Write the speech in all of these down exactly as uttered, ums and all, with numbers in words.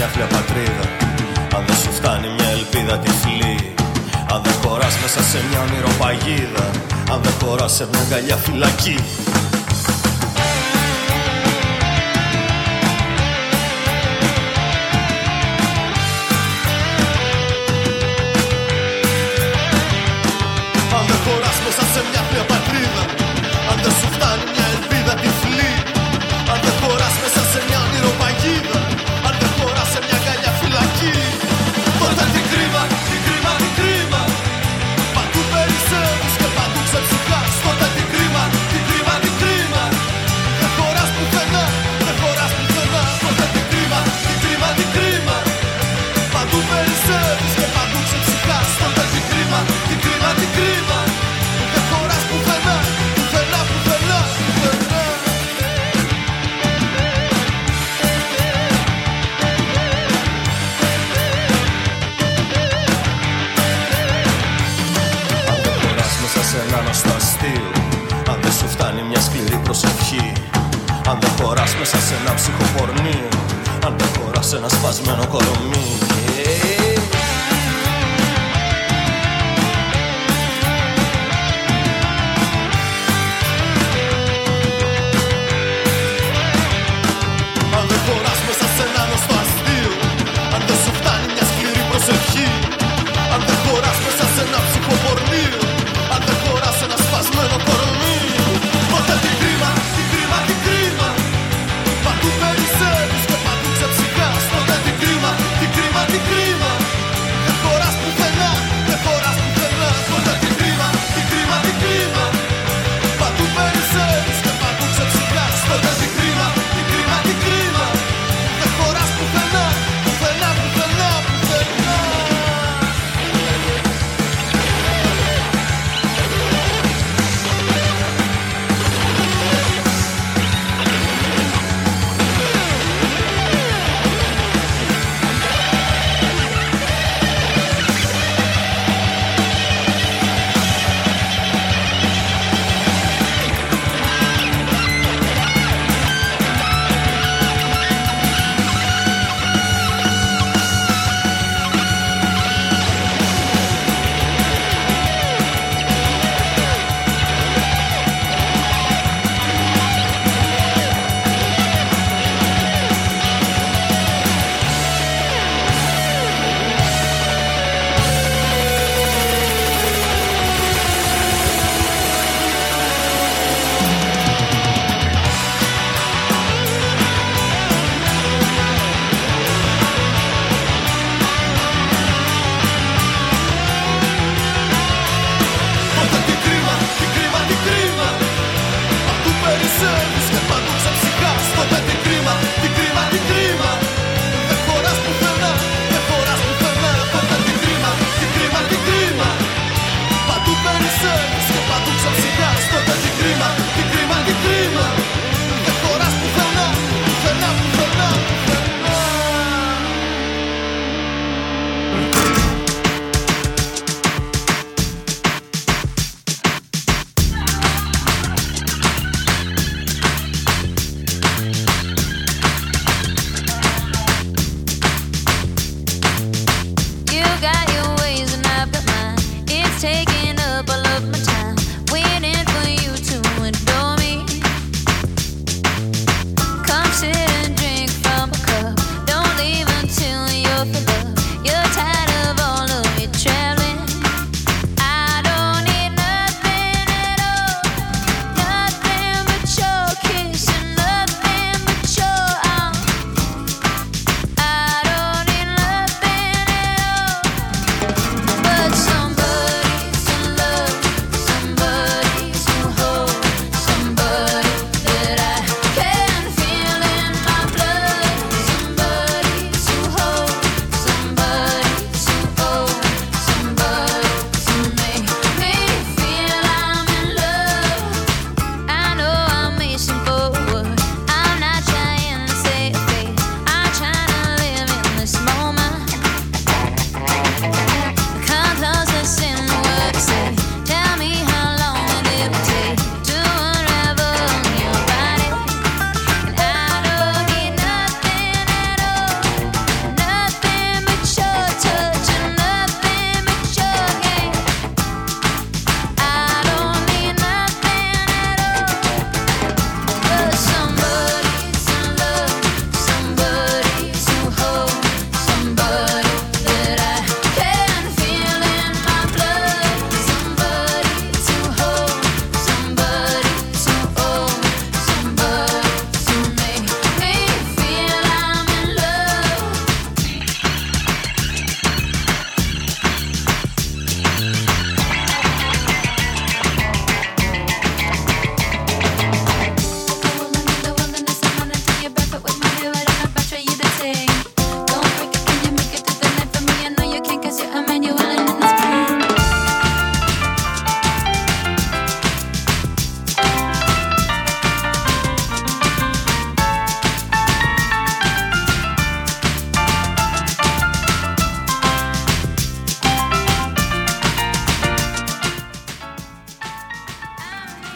μια αγκαλιά πατρίδα, αν δεν σου φτάνει μια ελπίδα τυφλή, αν δεν χωράς μέσα σε μια ονειροπαγίδα, αν δεν χωράς σε μια αγκαλιά φυλακή. Αν δεν χωράς μέσα σε μια απλή πατρίδα, αν δεν σου φτάνει μια ελπίδα τυφλή, αν δεν χωράς μέσα σε μια ονειροπαγίδα, αν δεν χωράς σε μια αγκαλιά φυλακή, τότε τι κρίμα, τι κρίμα, τι κρίμα, παντού περισσεύεις και παντού ξεψυχάς. Τότε τι κρίμα, τι κρίμα, τι κρίμα, δεν χωράς πουθενά, δεν χωράς πουθενά. Τότε τι κρίμα, τι κρίμα, τι κρίμα, παντού περισσεύεις και παντού ξεψυχάς. Τότε τι κρίμα, τι κρίμα, τι κρίμα, δεν χωράς πουθενά, πουθενά, πουθενά, πουθενά. Αν δεν χωράς μέσα σε ένα αστείο, αν δεν σου φτάνει μια σκληρή προσευχή, αν δεν χωράς μέσα σε ένα ψυχοπορνείο, αν δεν χωράς σε ένα σπασμένο κορομί. Αν δεν χωράς μέσα σε ένα γνωστό αστείο, αν δεν σου φτάνει μια σκληρή προσευχή, αν δεν χωράς μέσα σε ένα ψυχοπορνείο, αν δεν χωράς σε ένα σπασμένο κορμί, τότε τι κρίμα, τι κρίμα, τι κρίμα, παντού περισσεύεις και παντού ξεψυχάς. Τότε τι κρίμα, τι κρίμα, τι κρίμα,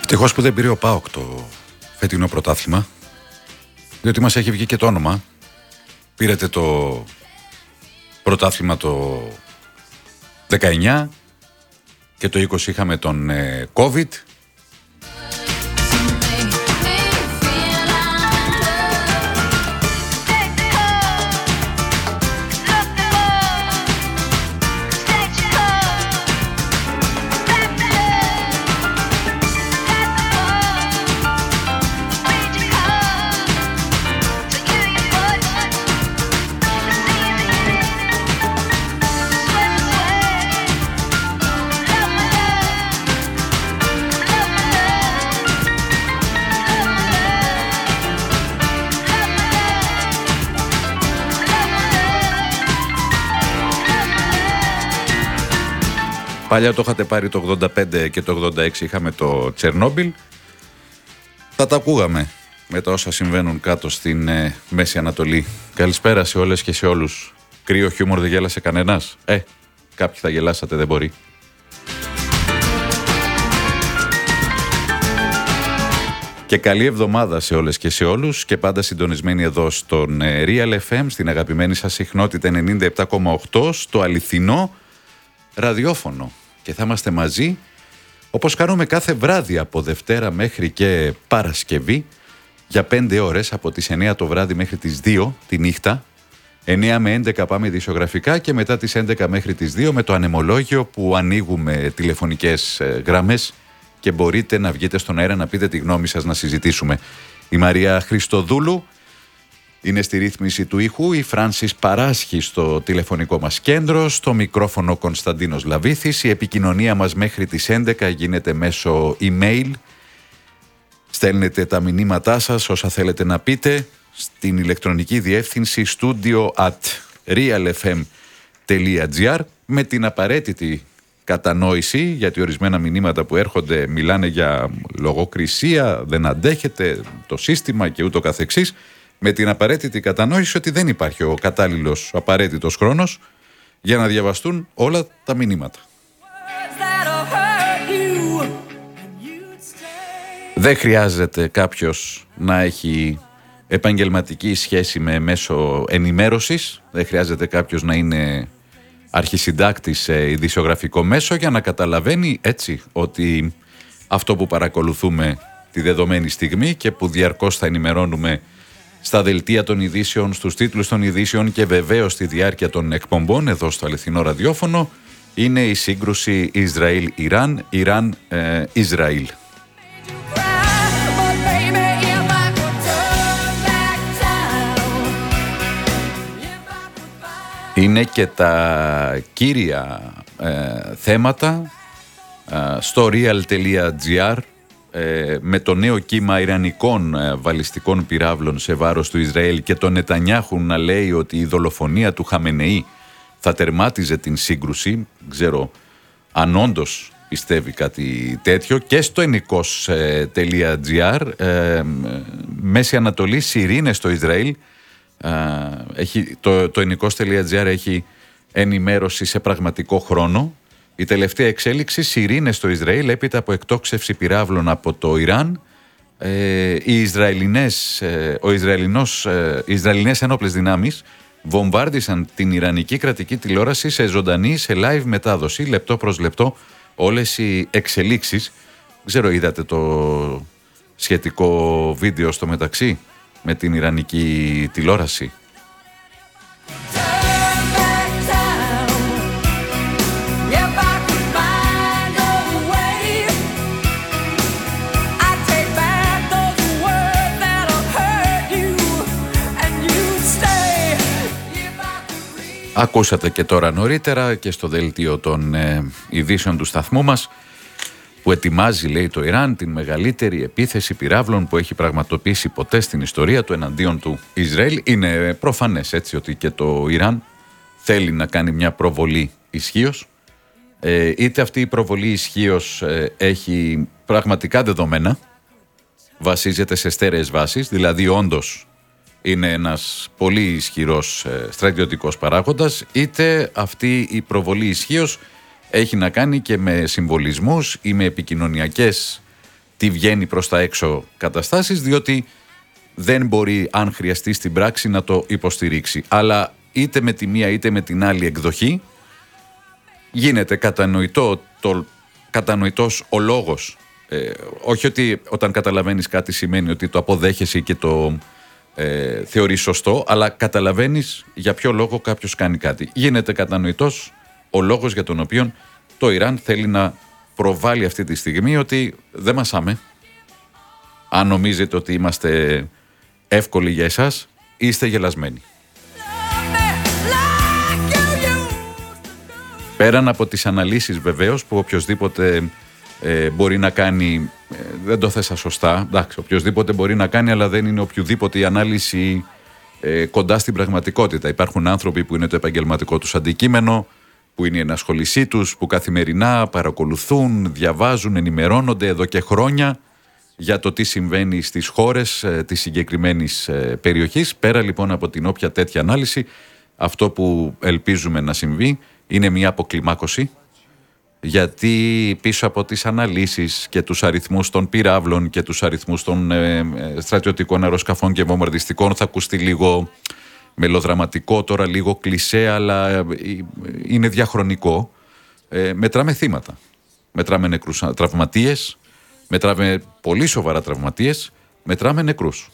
Ευτυχώς που δεν πήρε ο ΠΑΟΚ το φετινό πρωτάθλημα, διότι μας έχει βγει και το όνομα. Πήρετε το πρωτάθλημα το δεκαεννιά και το είκοσι είχαμε τον ε, COVID. Παλιά το είχατε πάρει το ογδόντα πέντε και το ογδόντα έξι είχαμε το Τσερνόμπιλ. Θα τα ακούγαμε με τα όσα συμβαίνουν κάτω στην ε, Μέση Ανατολή. Καλησπέρα σε όλες και σε όλους. Κρύο χιούμορ δεν γέλασε κανένας. Ε, κάποιοι θα γελάσατε, δεν μπορεί. Και καλή εβδομάδα σε όλες και σε όλους και πάντα συντονισμένοι εδώ στον ε, Real εφ εμ, στην αγαπημένη σας συχνότητα ενενήντα επτά κόμμα οκτώ, στο αληθινό ραδιόφωνο. Και θα είμαστε μαζί όπως κάνουμε κάθε βράδυ από Δευτέρα μέχρι και Παρασκευή για πέντε ώρες, από τις εννιά το βράδυ μέχρι τις δύο τη νύχτα. εννιά με έντεκα πάμε ειδησιογραφικά και μετά τις έντεκα μέχρι τις δύο με το ανεμολόγιο που ανοίγουμε τηλεφωνικές γραμμές και μπορείτε να βγείτε στον αέρα να πείτε τη γνώμη σας, να συζητήσουμε. Η Μαρία Χριστοδούλου είναι στη ρύθμιση του ήχου, η Φράνσις Παράσχη στο τηλεφωνικό μας κέντρο, στο μικρόφωνο Κωνσταντίνος Λαβίθης. Η επικοινωνία μας μέχρι τις έντεκα γίνεται μέσω email. Στέλνετε τα μηνύματά σας, όσα θέλετε να πείτε, στην ηλεκτρονική διεύθυνση studio at realfm.gr με την απαραίτητη κατανόηση, γιατί ορισμένα μηνύματα που έρχονται μιλάνε για λογοκρισία, δεν αντέχετε το σύστημα και ούτω καθεξής. Με την απαραίτητη κατανόηση ότι δεν υπάρχει ο κατάλληλος, ο απαραίτητος χρόνος για να διαβαστούν όλα τα μηνύματα. Δεν χρειάζεται κάποιος να έχει επαγγελματική σχέση με μέσο ενημέρωσης, δεν χρειάζεται κάποιος να είναι αρχισυντάκτης σε ειδησιογραφικό μέσο για να καταλαβαίνει έτσι ότι αυτό που παρακολουθούμε τη δεδομένη στιγμή και που διαρκώς θα ενημερώνουμε στα δελτία των ειδήσεων, στους τίτλους των ειδήσεων και βεβαίως στη διάρκεια των εκπομπών εδώ στο αληθινό ραδιόφωνο είναι η σύγκρουση Ισραήλ-Ιράν, Ιράν-Ισραήλ. Είναι και τα κύρια ε, θέματα ε, στο real.gr ε, με το νέο κύμα ιρανικών ε, βαλιστικών πυράβλων σε βάρος του Ισραήλ και τον Νετανιάχου να λέει ότι η δολοφονία του Χαμενεή θα τερμάτιζε την σύγκρουση. Δεν ξέρω αν όντως πιστεύει κάτι τέτοιο. Και στο ενικός.gr ε, Μέση Ανατολή, ειρήνες στο Ισραήλ. Uh, έχει, το, το ενικός.gr έχει ενημέρωση σε πραγματικό χρόνο. Η τελευταία εξέλιξη, ειρήνες στο Ισραήλ έπειτα από εκτόξευση πυράβλων από το Ιράν. Ε, οι Ισραηλινές, ε, ο Ισραηλινός, ε, οι Ισραηλινές ενόπλες δυνάμεις βομβάρδισαν την Ιρανική κρατική τηλεόραση σε ζωντανή, σε live μετάδοση, λεπτό προς λεπτό όλες οι εξελίξεις. Δεν ξέρω, είδατε το σχετικό βίντεο στο μεταξύ με την Ιρανική τηλεόραση? Ακούσατε και τώρα νωρίτερα και στο δελτίο των ε, ειδήσεων του σταθμού μας που ετοιμάζει, λέει, το Ιράν την μεγαλύτερη επίθεση πυράβλων που έχει πραγματοποιήσει ποτέ στην ιστορία του εναντίον του Ισραήλ. Είναι προφανές έτσι ότι και το Ιράν θέλει να κάνει μια προβολή ισχύος. Ε, είτε αυτή η προβολή ισχύος ε, έχει πραγματικά δεδομένα, βασίζεται σε στέρεες βάσεις, δηλαδή όντως είναι ένας πολύ ισχυρός ε, στρατιωτικός παράγοντας, είτε αυτή η προβολή ισχύος έχει να κάνει και με συμβολισμούς ή με επικοινωνιακές τι βγαίνει προς τα έξω καταστάσεις, διότι δεν μπορεί, αν χρειαστεί στην πράξη, να το υποστηρίξει. Αλλά είτε με τη μία είτε με την άλλη εκδοχή γίνεται κατανοητό, το, κατανοητός ο λόγος. Ε, όχι ότι όταν καταλαβαίνεις κάτι σημαίνει ότι το αποδέχεσαι και το ε, θεωρείς σωστό, αλλά καταλαβαίνεις για ποιο λόγο κάποιος κάνει κάτι. Γίνεται κατανοητός ο λόγος για τον οποίο το Ιράν θέλει να προβάλλει αυτή τη στιγμή ότι δεν μασάμε. Αν νομίζετε ότι είμαστε εύκολοι για εσάς, είστε γελασμένοι. Πέραν από τις αναλύσεις βεβαίως που οποιοσδήποτε ε, μπορεί να κάνει, ε, δεν το θέσα σωστά, εντάξει, οποιοσδήποτε μπορεί να κάνει, αλλά δεν είναι οποιοδήποτε η ανάλυση ε, κοντά στην πραγματικότητα. Υπάρχουν άνθρωποι που είναι το επαγγελματικό τους αντικείμενο, που είναι η ενασχολησή τους, που καθημερινά παρακολουθούν, διαβάζουν, ενημερώνονται εδώ και χρόνια για το τι συμβαίνει στις χώρες ε, της συγκεκριμένης ε, περιοχής. Πέρα λοιπόν από την όποια τέτοια ανάλυση, αυτό που ελπίζουμε να συμβεί είναι μια αποκλιμάκωση, γιατί πίσω από τις αναλύσεις και τους αριθμούς των πυράβλων και τους αριθμούς των ε, στρατιωτικών αεροσκαφών και βομβαρδιστικών θα ακουστεί λίγο μελοδραματικό τώρα, λίγο κλισέ, αλλά ε, είναι διαχρονικό. Ε, μετράμε θύματα, μετράμε νεκρούς τραυματίες, μετράμε πολύ σοβαρά τραυματίες, μετράμε νεκρούς.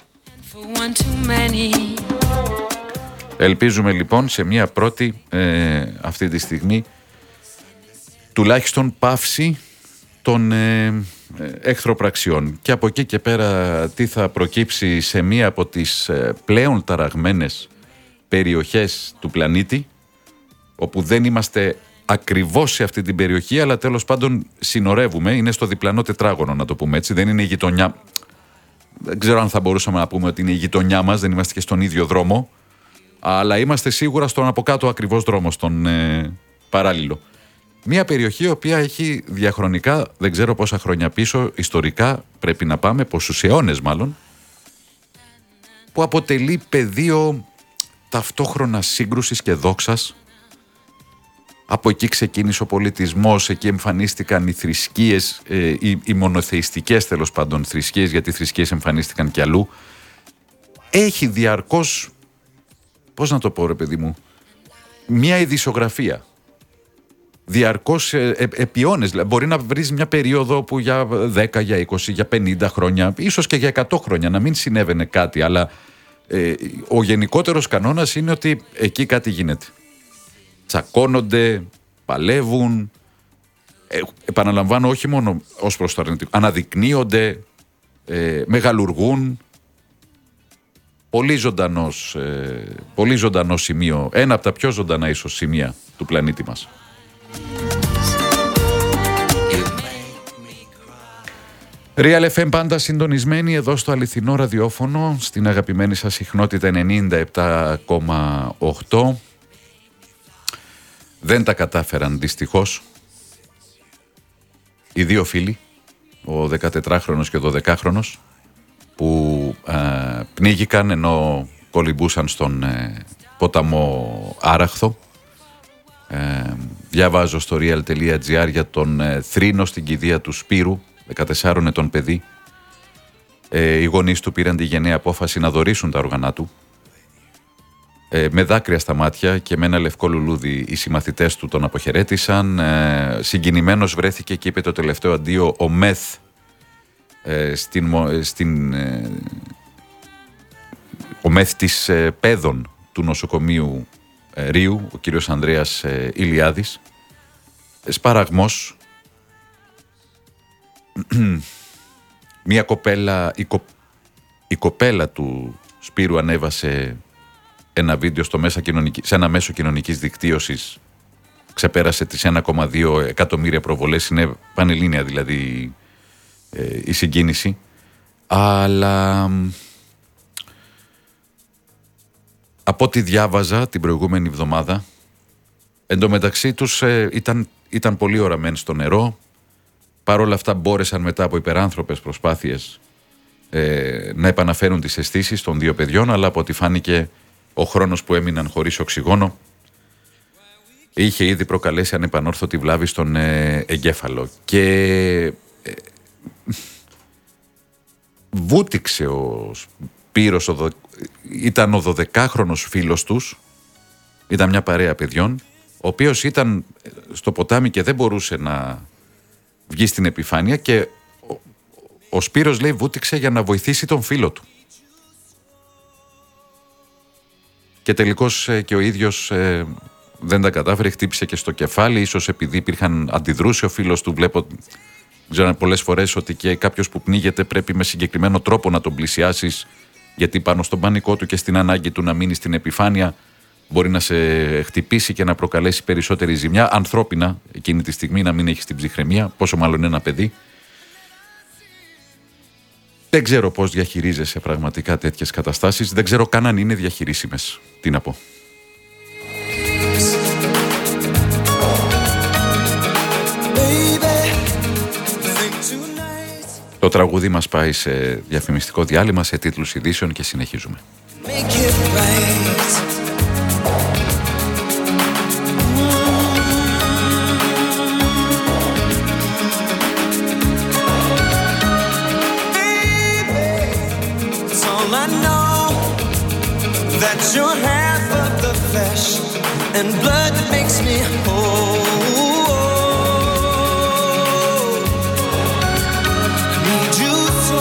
Ελπίζουμε λοιπόν σε μια πρώτη ε, αυτή τη στιγμή τουλάχιστον πάυση των ε, εχθροπραξιών, και από εκεί και πέρα τι θα προκύψει σε μία από τις ε, πλέον ταραγμένες περιοχές του πλανήτη, όπου δεν είμαστε ακριβώς σε αυτή την περιοχή, αλλά τέλος πάντων συνορεύουμε, είναι στο διπλανό τετράγωνο, να το πούμε έτσι, δεν είναι η γειτονιά, δεν ξέρω αν θα μπορούσαμε να πούμε ότι είναι η γειτονιά μας, δεν είμαστε και στον ίδιο δρόμο, αλλά είμαστε σίγουρα στον από κάτω ακριβώς δρόμο, στον ε, παράλληλο. Μια περιοχή η οποία έχει διαχρονικά, δεν ξέρω πόσα χρόνια πίσω, ιστορικά πρέπει να πάμε, πόσους αιώνες μάλλον, που αποτελεί πεδίο ταυτόχρονα σύγκρουσης και δόξας. Από εκεί ξεκίνησε ο πολιτισμός, εκεί εμφανίστηκαν οι θρησκείες, ε, οι, οι μονοθεϊστικές τέλος πάντων θρησκείες, γιατί οι θρησκείες εμφανίστηκαν και αλλού. Έχει διαρκώς, πώς να το πω ρε παιδί μου, μια ειδησιογραφία. Διαρκώς ε, ε, επί αιώνες. Μπορεί να βρεις μια περίοδο που για δέκα, για είκοσι, για πενήντα χρόνια, ίσως και για εκατό χρόνια να μην συνέβαινε κάτι, αλλά ε, ο γενικότερος κανόνας είναι ότι εκεί κάτι γίνεται. Τσακώνονται, παλεύουν, ε, επαναλαμβάνω όχι μόνο ως προς το αρνητικό, αναδεικνύονται, ε, μεγαλουργούν. Πολύ ζωντανός, ε, πολύ ζωντανό σημείο, ένα από τα πιο ζωντανά ίσως σημεία του πλανήτη μας. Real εφ εμ πάντα συντονισμένοι εδώ στο αληθινό ραδιόφωνο, στην αγαπημένη σας συχνότητα ενενήντα επτά κόμμα οκτώ. Δεν τα κατάφεραν δυστυχώς οι δύο φίλοι, ο δεκατετράχρονος και ο δωδεκάχρονος, που ε, πνίγηκαν ενώ κολυμπούσαν στον ε, ποταμό Άραχθο. Ε, διαβάζω στο real τελεία gr για τον ε, θρήνο στην κηδεία του Σπύρου, δεκατεσσάρων ετών παιδί. Ε, οι γονείς του πήραν τη γενναία απόφαση να δωρήσουν τα όργανα του. Ε, με δάκρυα στα μάτια και με ένα λευκό λουλούδι οι συμμαθητές του τον αποχαιρέτησαν. Ε, συγκινημένος βρέθηκε και είπε το τελευταίο αντίο ο Μεθ ε, στην, στην, ε, ο Μεθ της ε, παιδών του νοσοκομείου ε, Ρίου, ο κύριος Ανδρέας ε, Ηλιάδης. Σπαραγμός. Μια κοπέλα, η, κο, η κοπέλα του Σπύρου ανέβασε ένα βίντεο στο μέσα κοινωνική, σε ένα μέσο κοινωνικής δικτύωσης, ξεπέρασε τις ένα κόμμα δύο εκατομμύρια προβολές, είναι πανελλήνια δηλαδή ε, η συγκίνηση, αλλά από ό,τι διάβαζα την προηγούμενη εβδομάδα, εντωμεταξύ τους ε, ήταν, ήταν πολύ ώρα μεν στο νερό. Παρ' όλα αυτά μπόρεσαν μετά από υπεράνθρωπες προσπάθειες ε, να επαναφέρουν τις αισθήσεις των δύο παιδιών, αλλά από ό,τι φάνηκε ο χρόνος που έμειναν χωρίς οξυγόνο είχε ήδη προκαλέσει ανεπανόρθωτη βλάβη στον ε, εγκέφαλο. Και ε, βούτυξε ο Σπύρος, ο δο... ήταν ο δωδεκάχρονος φίλος τους, ήταν μια παρέα παιδιών, ο οποίος ήταν στο ποτάμι και δεν μπορούσε να βγει στην επιφάνεια και ο, ο Σπύρος, λέει, βούτυξε για να βοηθήσει τον φίλο του. Και τελικώς ε, και ο ίδιος ε, δεν τα κατάφερε, χτύπησε και στο κεφάλι, ίσως επειδή υπήρχαν αντιδρούσε ο φίλος του. Βλέπω, ξέρω πολλές φορές ότι και κάποιος που πνίγεται πρέπει με συγκεκριμένο τρόπο να τον πλησιάσεις, γιατί πάνω στον πανικό του και στην ανάγκη του να μείνει στην επιφάνεια μπορεί να σε χτυπήσει και να προκαλέσει περισσότερη ζημιά ανθρώπινα εκείνη τη στιγμή, να μην έχει την ψυχραιμία, πόσο μάλλον ένα παιδί. Δεν ξέρω πώς διαχειρίζεσαι πραγματικά τέτοιες καταστάσεις, δεν ξέρω καν αν είναι διαχειρίσιμες. Τι να πω. Το τραγούδι μας πάει σε διαφημιστικό διάλειμμα, σε τίτλους ειδήσεων και συνεχίζουμε. You're half of the flesh and blood that makes me whole. I need you so.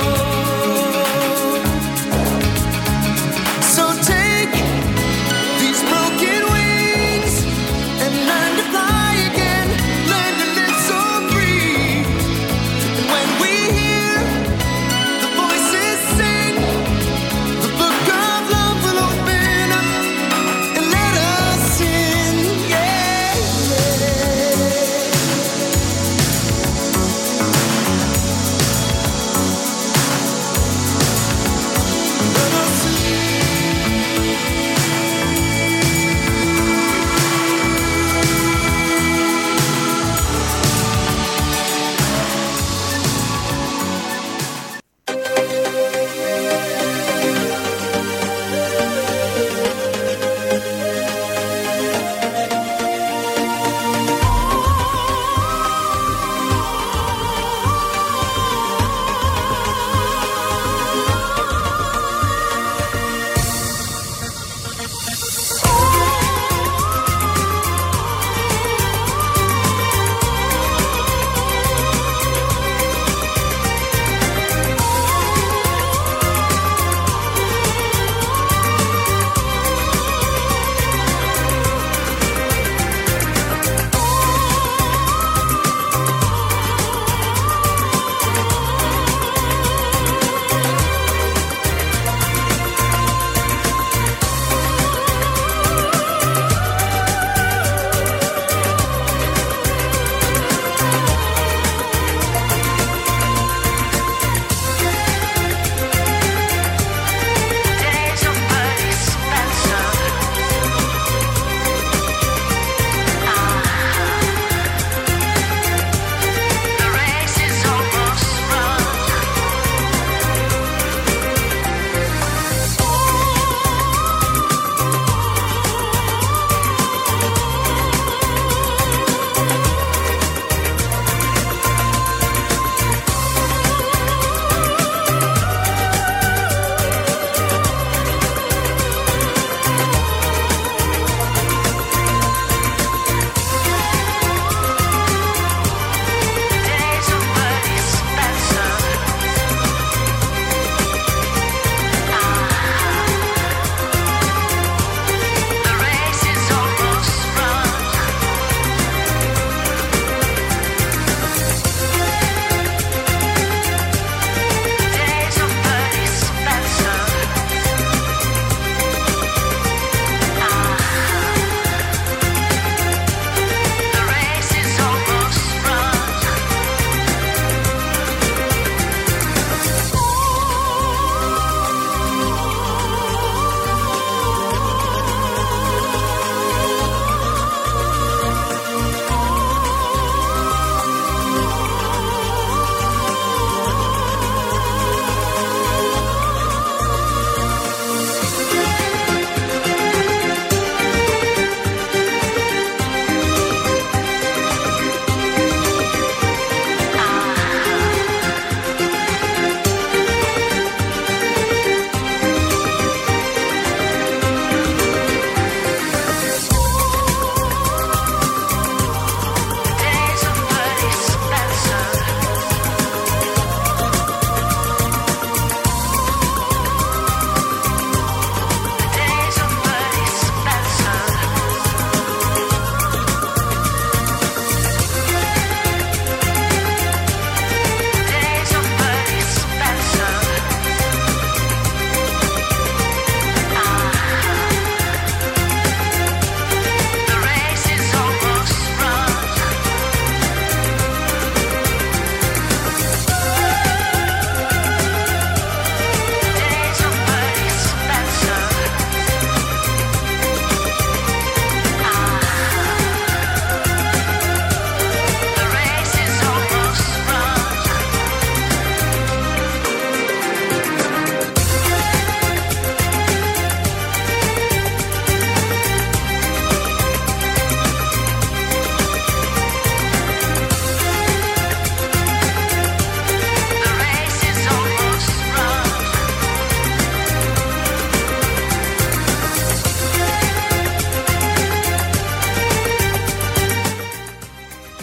So take these broken wings and learn to fly again. Learn to live so free. And when we hear the voices sing, the book of love will open up and let us in, yeah, yeah.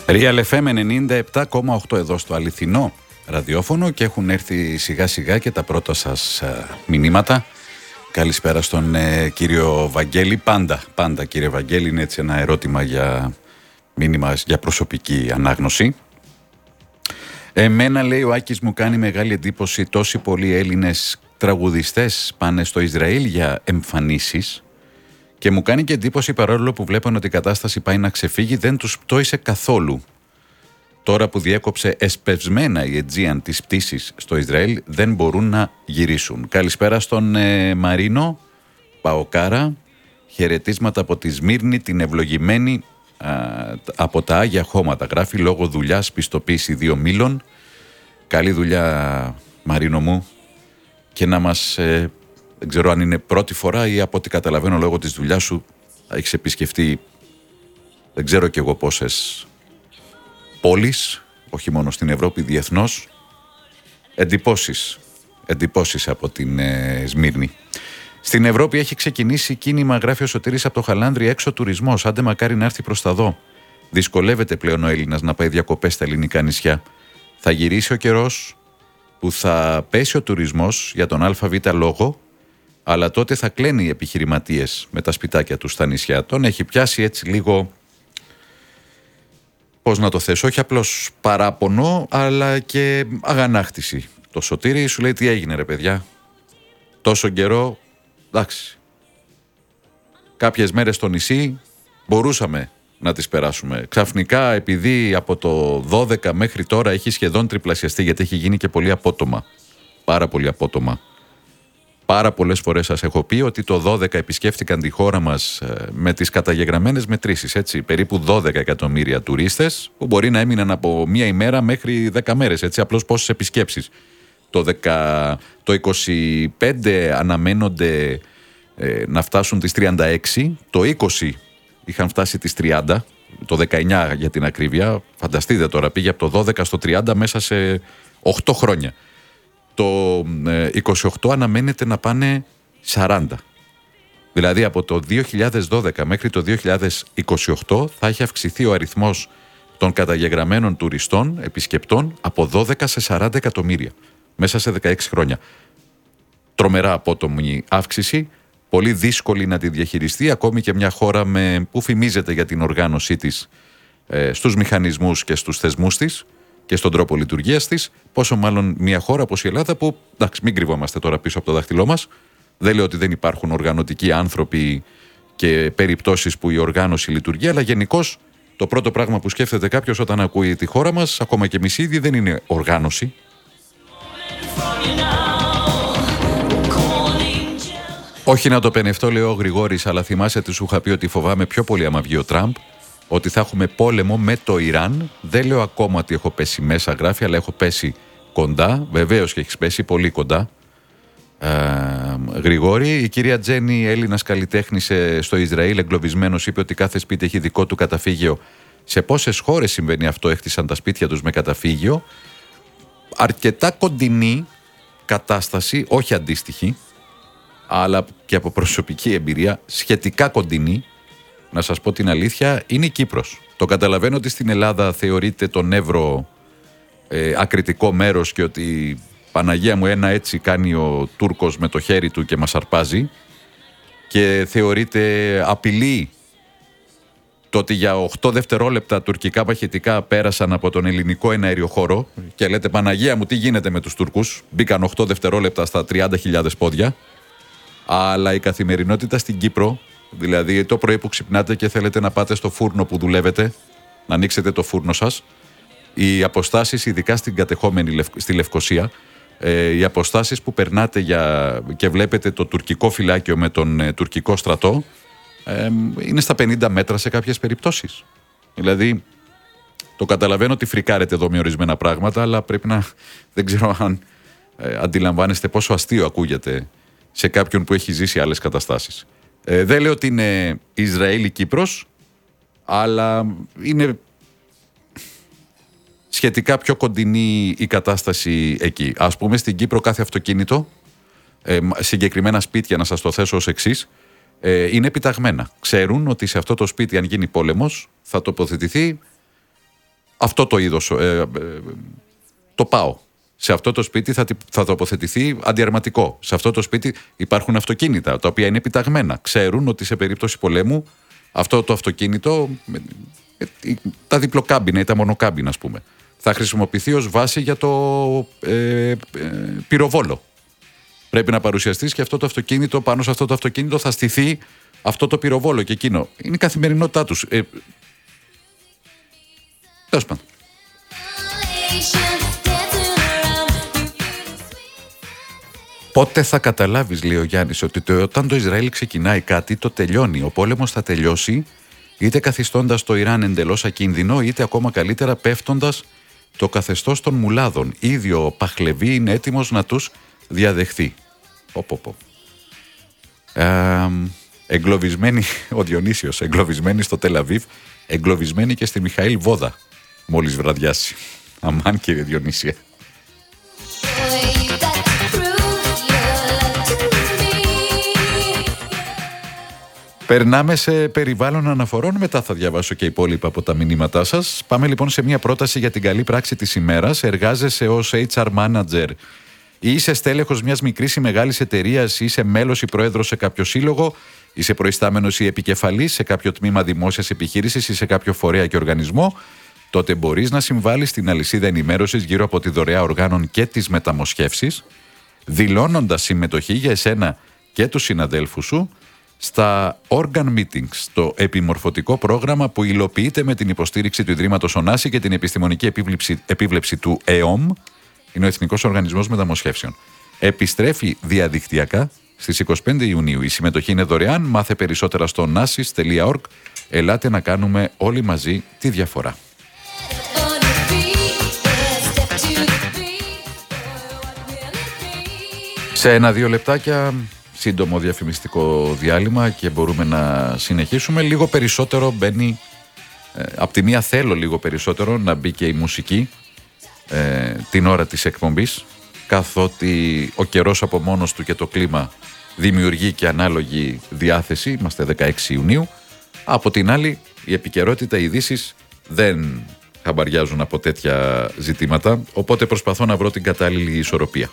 Real εφ εμ ενενήντα επτά κόμμα οκτώ εδώ στο αληθινό ραδιόφωνο και έχουν έρθει σιγά σιγά και τα πρώτα σας ε, μηνύματα. Καλησπέρα στον ε, κύριο Βαγγέλη. Πάντα, πάντα κύριε Βαγγέλη, είναι έτσι ένα ερώτημα για μήνυμα για προσωπική ανάγνωση. Εμένα, λέει ο Άκης, μου κάνει μεγάλη εντύπωση τόσοι πολλοί Έλληνες τραγουδιστές πάνε στο Ισραήλ για εμφανίσεις και μου κάνει και εντύπωση, παρόλο που βλέπουν ότι η κατάσταση πάει να ξεφύγει, δεν τους πτώησε καθόλου. Τώρα που διέκοψε εσπευσμένα η Aegean της πτήσης στο Ισραήλ, δεν μπορούν να γυρίσουν. Καλησπέρα στον ε, Μαρίνο Παοκάρα. Χαιρετίσματα από τη Σμύρνη, την ευλογημένη α, από τα Άγια Χώματα. Γράφει λόγω δουλειάς πιστοποίηση δύο μήλων. Καλή δουλειά, Μαρίνο μου. Και να μας, ε, δεν ξέρω αν είναι πρώτη φορά ή από ό,τι καταλαβαίνω λόγω της δουλειάς σου, έχεις επισκεφτεί δεν ξέρω κι εγώ πόσες πόλεις, όχι μόνο στην Ευρώπη, διεθνώς. Εντυπώσεις, εντυπώσεις από την ε, Σμύρνη. Στην Ευρώπη έχει ξεκινήσει κίνημα, γράφει ο Σωτήρης από το Χαλάνδρι, έξω τουρισμός. Άντε μακάρι να έρθει προς τα δω. Δυσκολεύεται πλέον ο Έλληνας να πάει διακοπές στα ελληνικά νησιά. Θα γυρίσει ο καιρός που θα πέσει ο τουρισμός για τον ΑΒ λόγο, αλλά τότε θα κλαίνουν οι επιχειρηματίες με τα σπιτάκια τους στα νησιά. Τον έχει πιάσει έτσι λίγο, πώς να το θέσω, όχι απλώς παράπονο, αλλά και αγανάκτηση. Το Σωτήρη σου λέει, τι έγινε ρε παιδιά, τόσο καιρό, εντάξει, κάποιες μέρες στο νησί μπορούσαμε να τις περάσουμε. Ξαφνικά, επειδή από το δώδεκα μέχρι τώρα έχει σχεδόν τριπλασιαστεί, γιατί έχει γίνει και πολύ απότομα, πάρα πολύ απότομα. Πάρα πολλές φορές σας έχω πει ότι το δώδεκα επισκέφτηκαν τη χώρα μας με τις καταγεγραμμένες μετρήσεις, έτσι, περίπου δώδεκα εκατομμύρια τουρίστες, που μπορεί να έμειναν από μία ημέρα μέχρι δέκα μέρες, έτσι, απλώς πόσες επισκέψεις. Το, δέκα, το είκοσι πέντε αναμένονται ε, να φτάσουν τις τριάντα έξι, το είκοσι είχαν φτάσει τις τριάντα, το δεκαεννιά για την ακρίβεια, φανταστείτε τώρα, πήγε από το δώδεκα στο τριάντα μέσα σε οκτώ χρόνια. Το είκοσι οκτώ αναμένεται να πάνε σαράντα. Δηλαδή από το δύο χιλιάδες δώδεκα μέχρι το δύο χιλιάδες είκοσι οκτώ θα έχει αυξηθεί ο αριθμός των καταγεγραμμένων τουριστών, επισκεπτών, από δώδεκα σε σαράντα εκατομμύρια μέσα σε δεκαέξι χρόνια. Τρομερά απότομη αύξηση, πολύ δύσκολη να τη διαχειριστεί, ακόμη και μια χώρα με, που φημίζεται για την οργάνωσή της ε, στους μηχανισμούς και στους θεσμούς της και στον τρόπο λειτουργίας της, πόσο μάλλον μια χώρα όπως η Ελλάδα που, εντάξει, μην κρυβόμαστε τώρα πίσω από το δάχτυλό μας, δεν λέω ότι δεν υπάρχουν οργανωτικοί άνθρωποι και περιπτώσεις που η οργάνωση λειτουργεί, αλλά γενικώς το πρώτο πράγμα που σκέφτεται κάποιος όταν ακούει τη χώρα μας, ακόμα και εμείς ήδη, δεν είναι οργάνωση. Όχι να το πενευτώ, λέει ο Γρηγόρης, αλλά θυμάσαι τι σου είχα πει ότι φοβάμαι πιο πολύ άμα βγει ο Τραμπ, ότι θα έχουμε πόλεμο με το Ιράν. Δεν λέω ακόμα ότι έχω πέσει μέσα, γράφει, αλλά έχω πέσει κοντά. Βεβαίως και έχεις πέσει πολύ κοντά. Ε, Γρηγόρη, η κυρία Τζέννη, Έλληνας καλλιτέχνης στο Ισραήλ, εγκλωβισμένος, είπε ότι κάθε σπίτι έχει δικό του καταφύγιο. Σε πόσες χώρες συμβαίνει αυτό, έχτισαν τα σπίτια τους με καταφύγιο. Αρκετά κοντινή κατάσταση, όχι αντίστοιχη, αλλά και από προσωπική εμπειρία, σχετικά κοντινή, να σας πω την αλήθεια, είναι η Κύπρος. Το καταλαβαίνω ότι στην Ελλάδα θεωρείται τον Εύρο ε, ακριτικό μέρος και ότι Παναγία μου ένα έτσι κάνει ο Τούρκος με το χέρι του και μας αρπάζει, και θεωρείται απειλή το ότι για οκτώ δευτερόλεπτα τουρκικά μαχητικά πέρασαν από τον ελληνικό εναέριο χώρο και λέτε Παναγία μου τι γίνεται με τους Τούρκους, μπήκαν οκτώ δευτερόλεπτα στα τριάντα χιλιάδες πόδια. Αλλά η καθημερινότητα στην Κύπρο, δηλαδή το πρωί που ξυπνάτε και θέλετε να πάτε στο φούρνο που δουλεύετε, να ανοίξετε το φούρνο σας, οι αποστάσεις, ειδικά στην κατεχόμενη στη Λευκοσία, ε, οι αποστάσεις που περνάτε για, και βλέπετε το τουρκικό φυλάκιο με τον ε, τουρκικό στρατό, ε, είναι στα πενήντα μέτρα σε κάποιες περιπτώσεις. Δηλαδή, το καταλαβαίνω ότι φρικάρετε εδώ με ορισμένα πράγματα, αλλά πρέπει να, δεν ξέρω αν ε, αντιλαμβάνεστε πόσο αστείο ακούγεται σε κάποιον που έχει ζήσει άλλες καταστάσεις. Ε, δεν λέω ότι είναι Ισραήλ ή Κύπρος, αλλά είναι σχετικά πιο κοντινή η κατάσταση εκεί. Ας πούμε στην Κύπρο κάθε αυτοκίνητο, ε, συγκεκριμένα σπίτια, να σας το θέσω ως εξής, ε, είναι επιταγμένα. Ξέρουν ότι σε αυτό το σπίτι, αν γίνει πόλεμος, θα τοποθετηθεί αυτό το είδος, ε, ε, το πάω. Σε αυτό το σπίτι θα, θα τοποθετηθεί αντιαρματικό. Σε αυτό το σπίτι υπάρχουν αυτοκίνητα, τα οποία είναι επιταγμένα. Ξέρουν ότι σε περίπτωση πολέμου αυτό το αυτοκίνητο, τα διπλοκάμπινα ή τα μονοκάμπινα, ας πούμε, θα χρησιμοποιηθεί ως βάση για το ε, ε, πυροβόλο. Πρέπει να παρουσιαστείς και αυτό το αυτοκίνητο, πάνω σε αυτό το αυτοκίνητο θα στηθεί αυτό το πυροβόλο και εκείνο. Είναι η καθημερινότητά τους. Ε, τέλος πάντων. Πότε θα καταλάβεις, λέει ο Γιάννης, ότι το, όταν το Ισραήλ ξεκινάει κάτι, το τελειώνει. Ο πόλεμος θα τελειώσει, είτε καθιστώντας το Ιράν εντελώς ακίνδυνο, είτε ακόμα καλύτερα πέφτοντας το καθεστώς των μουλάδων. Ήδη ο Παχλεβί είναι έτοιμος να τους διαδεχθεί. Πω, πω, πω. Ε, εγκλωβισμένοι, ο Διονύσιος, εγκλωβισμένοι στο Τελαβίβ, εγκλωβισμένοι και στη Μιχαήλ Βόδα, μόλις βραδιάσει. Αμάν, κύριε Διονύσια. Περνάμε σε περιβάλλον αναφορών, μετά θα διαβάσω και υπόλοιπα από τα μηνύματά σας. Πάμε λοιπόν σε μια πρόταση για την καλή πράξη της ημέρας. Εργάζεσαι ως έιτς αρ manager ή είσαι στέλεχος μιας μικρής ή μεγάλης εταιρείας, ή είσαι μέλος ή πρόεδρος σε κάποιο σύλλογο, είσαι προϊστάμενος ή επικεφαλής σε κάποιο τμήμα δημόσιας επιχείρησης ή σε κάποιο φορέα και οργανισμό, τότε μπορείς να συμβάλεις στην αλυσίδα ενημέρωσης γύρω από τη δωρεά οργάνων και τις μεταμοσχεύσεις, δηλώνοντας συμμετοχή για εσένα και τους συναδέλφους σου στα Organ Meetings, το επιμορφωτικό πρόγραμμα που υλοποιείται με την υποστήριξη του Ιδρύματος Ωνάση και την επιστημονική επίβλεψη, επίβλεψη του ΕΟΜ, είναι ο Εθνικός Οργανισμός Μεταμοσχεύσεων. Επιστρέφει διαδικτυακά στις είκοσι πέντε Ιουνίου. Η συμμετοχή είναι δωρεάν. Μάθε περισσότερα στο nasis τελεία org. Ελάτε να κάνουμε όλοι μαζί τη διαφορά. Σε ένα-δύο λεπτάκια, σύντομο διαφημιστικό διάλειμμα και μπορούμε να συνεχίσουμε. Λίγο περισσότερο μπαίνει, ε, απ' τη μία θέλω λίγο περισσότερο να μπει και η μουσική ε, την ώρα της εκπομπής, καθότι ο καιρός από μόνος του και το κλίμα δημιουργεί και ανάλογη διάθεση. Είμαστε δεκαέξι Ιουνίου. Από την άλλη, η επικαιρότητα, οι ειδήσεις δεν χαμπαριάζουν από τέτοια ζητήματα, οπότε προσπαθώ να βρω την κατάλληλη ισορροπία.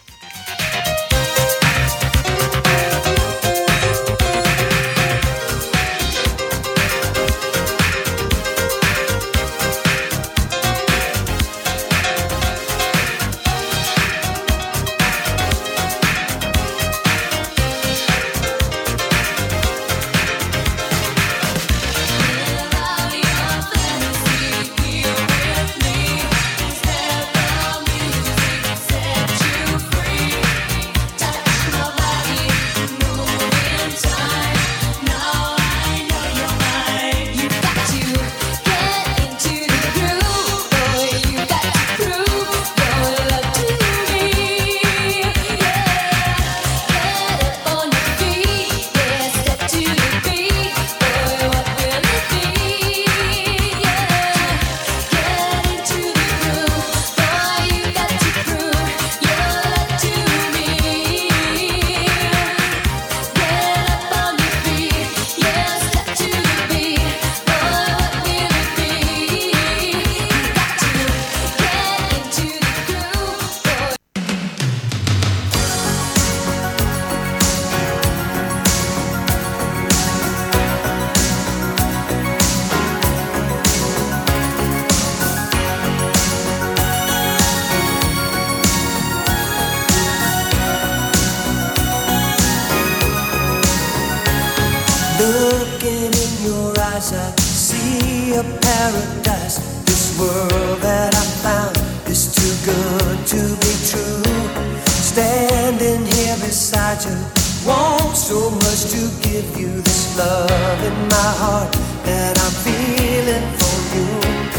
Looking in your eyes, I see a paradise. This world that I found is too good to be true. Standing here beside you, want so much to give you this love in my heart that I'm feeling for you.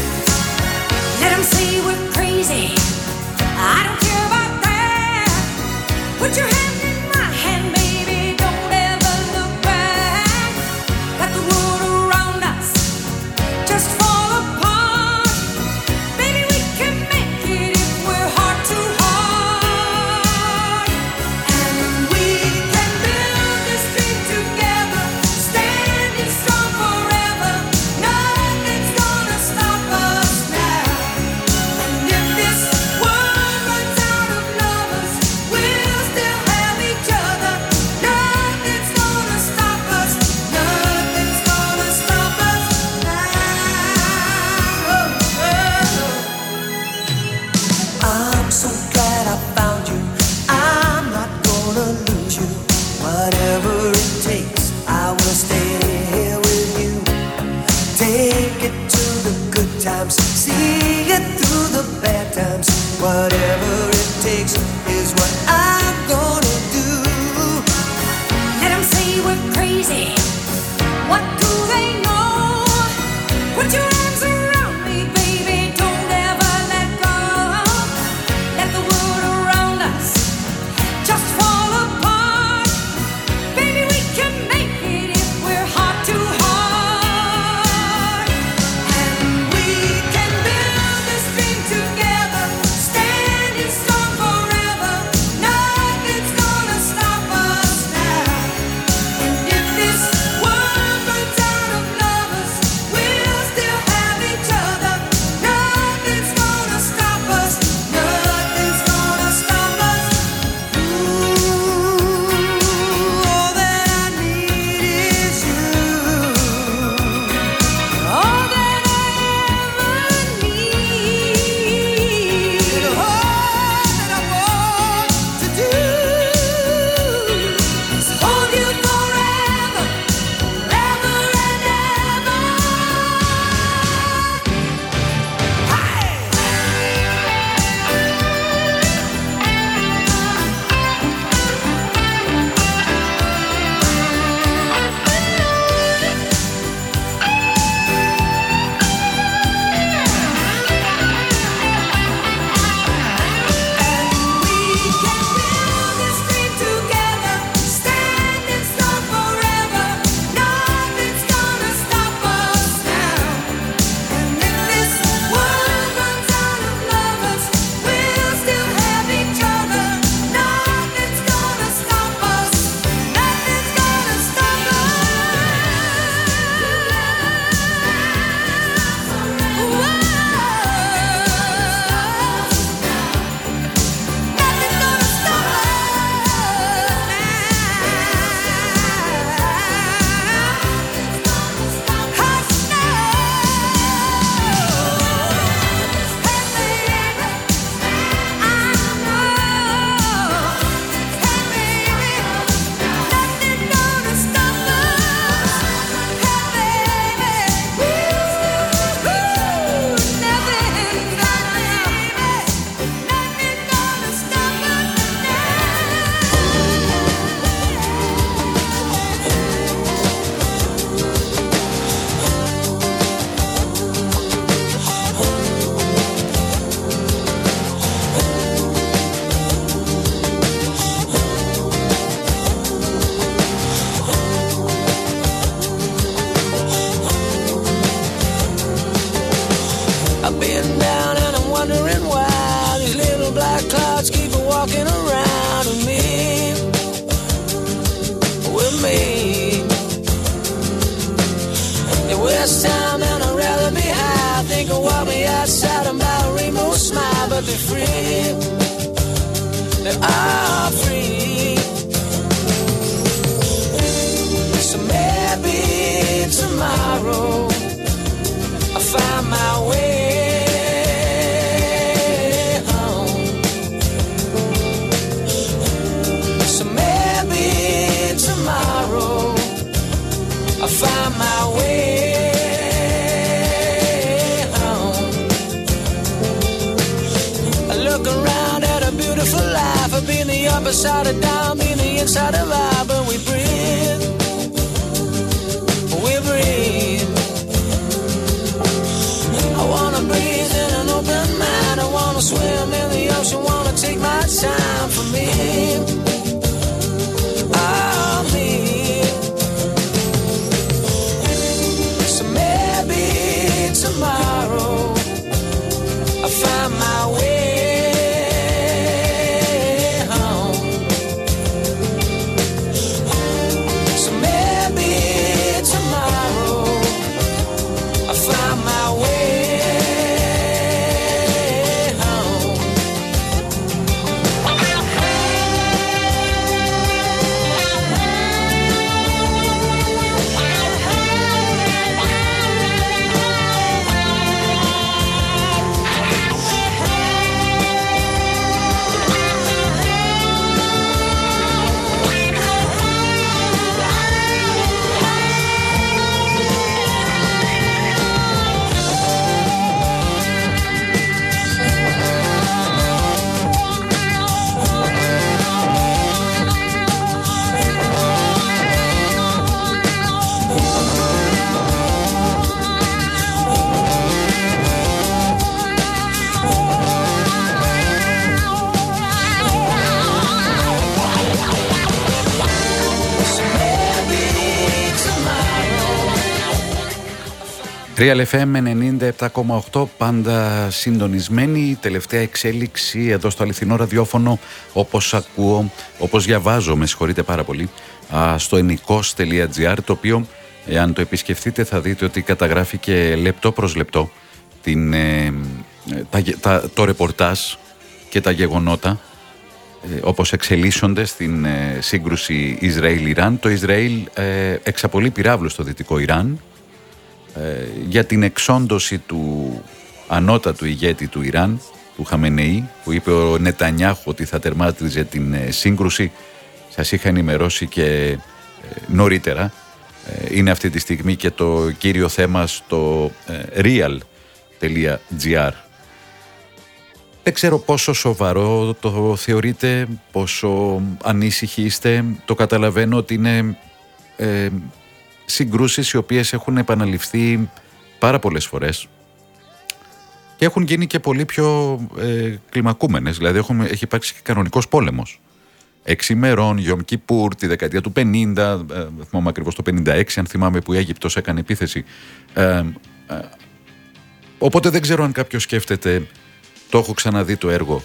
Let them say we're crazy, I don't care about that. Put your hand in my hand, baby, don't ever look back. Let the world around us just fall apart. Baby, we can make it if we're heart to heart. And we can build this dream together, standing strong forever. Nothing's gonna stop us now. times, see it through the bad times. Whatever it takes is what I'm gonna do. Let them say we're crazy. What do they know? Put your arms around me, baby. Don't ever let go. Let the world around us just fall apart. Baby, we can make it if we're heart to heart. And we can build this dream together, standing strong forever. Nothing's gonna stop us now. And if this world runs out of lovers, we'll still have each other. Nothing's gonna stop us. Nothing's gonna stop us. Ooh, all that I need is you. All that I ever need. And all that I want to do is hold you forever, forever and ever. Hey! And we can build this dream together, standing strong forever. Nothing's gonna stop us now. And if this world runs out of lovers, we'll still have each other. Nothing's gonna stop us. Nothing's gonna stop us. Nothing's gonna stop I've been down and I'm wondering why these little black clouds keep walking around with me, with me. It was time and I'd rather be high. Think of what me outside and buy a rainbow smile, but they're free. They are free. So maybe tomorrow I'll find my way home. So maybe tomorrow I'll find my way home. I look around at a beautiful life. I've been the upside of down, been the inside of out, but we breathe. We breathe. I wanna breathe in an open mind. I wanna swim in the ocean. Wanna take my time for me. Oh, me. So maybe tomorrow I'll find my way home. So maybe tomorrow I'll find my way home. Real εφ εμ ενενήντα επτά κόμμα οκτώ, πάντα συντονισμένη. Τελευταία εξέλιξη εδώ στο αληθινό ραδιόφωνο, όπως ακούω, όπως διαβάζω, με συγχωρείτε πάρα πολύ, στο ενικός τελεία τζι άρ, το οποίο, εάν το επισκεφτείτε, θα δείτε ότι καταγράφηκε λεπτό προς λεπτό την, ε, τα, τα, το ρεπορτάζ και τα γεγονότα ε, όπως εξελίσσονται στην ε, σύγκρουση Ισραήλ-Ιράν. Το Ισραήλ ε, εξαπολύει πυράβλους στο δυτικό Ιράν ε, για την εξόντωση του ανώτατου ηγέτη του Ιράν, του Χαμενεή, που είπε ο Νετανιάχου ότι θα τερμάτιζε την ε, σύγκρουση. Σας είχα ενημερώσει και ε, νωρίτερα. Ε, είναι αυτή τη στιγμή και το κύριο θέμα στο ε, real τελεία τζι άρ. Δεν ξέρω πόσο σοβαρό το θεωρείτε, πόσο ανήσυχοι είστε. Το καταλαβαίνω ότι είναι ε, συγκρούσεις οι οποίες έχουν επαναληφθεί πάρα πολλές φορές και έχουν γίνει και πολύ πιο ε, κλιμακούμενες. Δηλαδή έχουμε, έχει υπάρξει και κανονικός πόλεμος. Έξι ημερών, Γιομ Κιπούρ, τη δεκαετία του πενήντα, ε, θυμάμαι ακριβώς το πενήντα έξι, αν θυμάμαι, που η Αίγυπτος έκανε επίθεση. Ε, ε, οπότε δεν ξέρω αν κάποιος σκέφτεται το έχω ξαναδεί το έργο,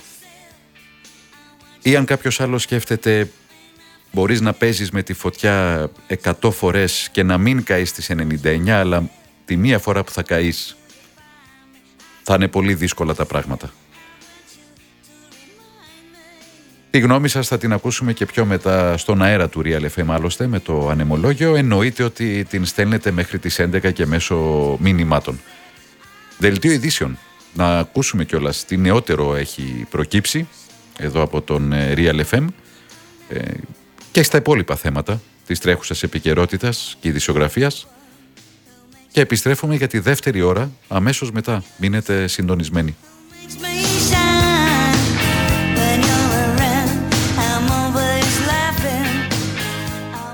ή αν κάποιος άλλος σκέφτεται μπορείς να παίζεις με τη φωτιά εκατό φορές και να μην καείς στις ενενήντα εννιά, αλλά τη μία φορά που θα καείς θα είναι πολύ δύσκολα τα πράγματα. Τη γνώμη σας θα την ακούσουμε και πιο μετά στον αέρα του Real εφ εμ, άλλωστε, με το ανεμολόγιο. Εννοείται ότι την στέλνετε μέχρι τις έντεκα και μέσω μηνυμάτων. Δελτίο ειδήσεων. Να ακούσουμε κιόλας τι νεότερο έχει προκύψει εδώ από τον Real εφ εμ ε, και στα υπόλοιπα θέματα της τρέχουσας επικαιρότητας και ειδησιογραφίας. Και επιστρέφουμε για τη δεύτερη ώρα αμέσως μετά. Μείνετε συντονισμένοι. Makes me shine.